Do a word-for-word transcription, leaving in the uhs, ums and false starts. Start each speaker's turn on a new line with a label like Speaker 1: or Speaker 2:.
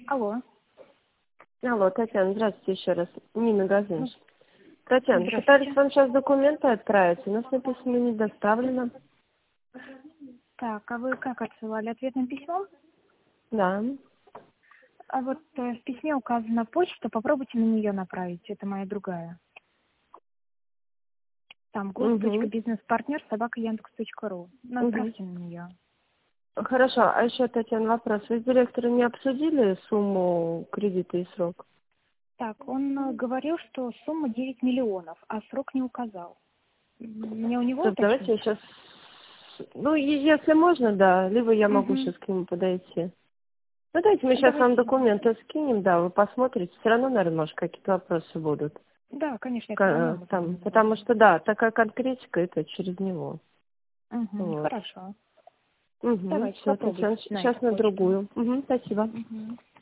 Speaker 1: Алло.
Speaker 2: Алло, Татьяна, здравствуйте еще раз. Нина Газинш.
Speaker 1: Ну,
Speaker 2: Татьяна,
Speaker 1: здравствуйте.
Speaker 2: пытались вам сейчас документы отправить, у нас написано не доставлено.
Speaker 1: Так, а вы как отсылали ответным письмом?
Speaker 2: Да.
Speaker 1: А вот э, в письме указана почта, попробуйте на нее направить, это моя другая. Там
Speaker 2: Угу.
Speaker 1: гос.бизнес-партнер собака яндекс.ру.
Speaker 2: Угу.
Speaker 1: Направьте на нее.
Speaker 2: Хорошо, а еще, Татьяна, вопрос. Вы с директором не обсудили сумму кредита и срок?
Speaker 1: Так, он э, говорил, что сумма девять миллионов, а срок не указал. М, Мне у него
Speaker 2: Так, давайте я
Speaker 1: уточнить?
Speaker 2: сейчас... Ну, е- если можно, да, либо я могу
Speaker 1: Угу.
Speaker 2: сейчас к нему подойти. Ну, давайте мы сейчас вам
Speaker 1: Давайте.
Speaker 2: документы скинем, да, вы посмотрите. Все равно, наверное, может, какие-то вопросы будут.
Speaker 1: Да, конечно, я позвоню
Speaker 2: Ка-
Speaker 1: ему
Speaker 2: Там,
Speaker 1: заранее.
Speaker 2: потому что, да, такая конкретика, это через него.
Speaker 1: Угу,
Speaker 2: Вот.
Speaker 1: хорошо.
Speaker 2: Угу,
Speaker 1: Давайте
Speaker 2: все,
Speaker 1: попробуйте
Speaker 2: Татьяна,
Speaker 1: на эту
Speaker 2: сейчас на
Speaker 1: почту.
Speaker 2: другую. Угу, спасибо.
Speaker 1: Угу.